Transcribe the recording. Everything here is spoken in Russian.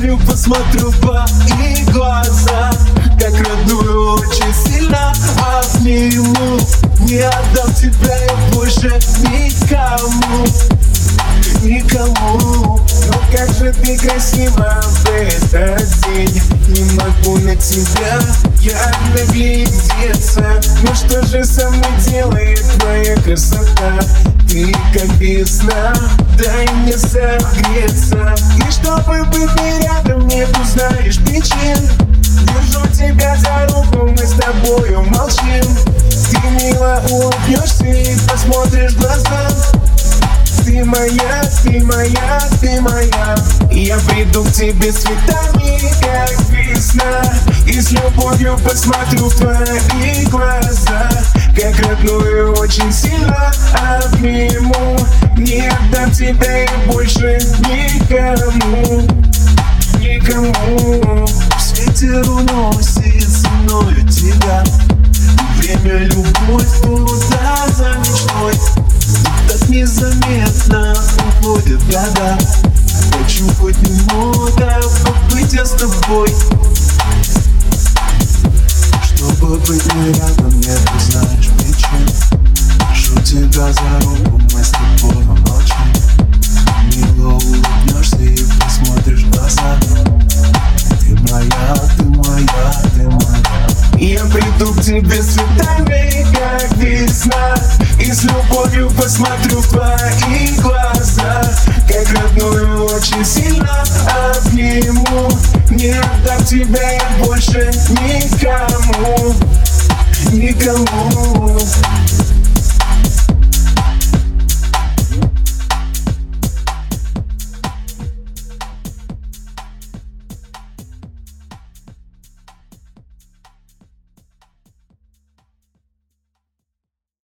любовью посмотрю в твои глаза, как родную очень сильно обниму. Не отдам тебя я больше никому, никому. Но как же ты красива в этот день, не могу на тебя я наглядеться. Ну что же со мной делает твоя красота? Ты как весна, дай мне согреться. И чтобы быть не рядом, нет, узнаешь причин. Держу тебя за руку, мы с тобою молчим. Ты мило улыбнешься и посмотришь в глаза. Ты моя, ты моя, ты моя. И я приду к тебе цветами, как весна, и с любовью посмотрю в твои глаза, как родную очень сильно обниму. Не отдам тебя я больше никому, никому. Ветер уносит со мною тебя, время любовь туда за мечтой. Так незаметно уходят года, хочу хоть немного побыть я с тобой. Чтобы быть не рядом, нет, ты знаешь причин. Держу тебя за руку, мы с тобой молчим. Мило улыбнешься и посмотришь в глаза. Ты моя, ты моя, ты моя. И я приду к тебе цветами, как весна, и с любовью посмотрю в твои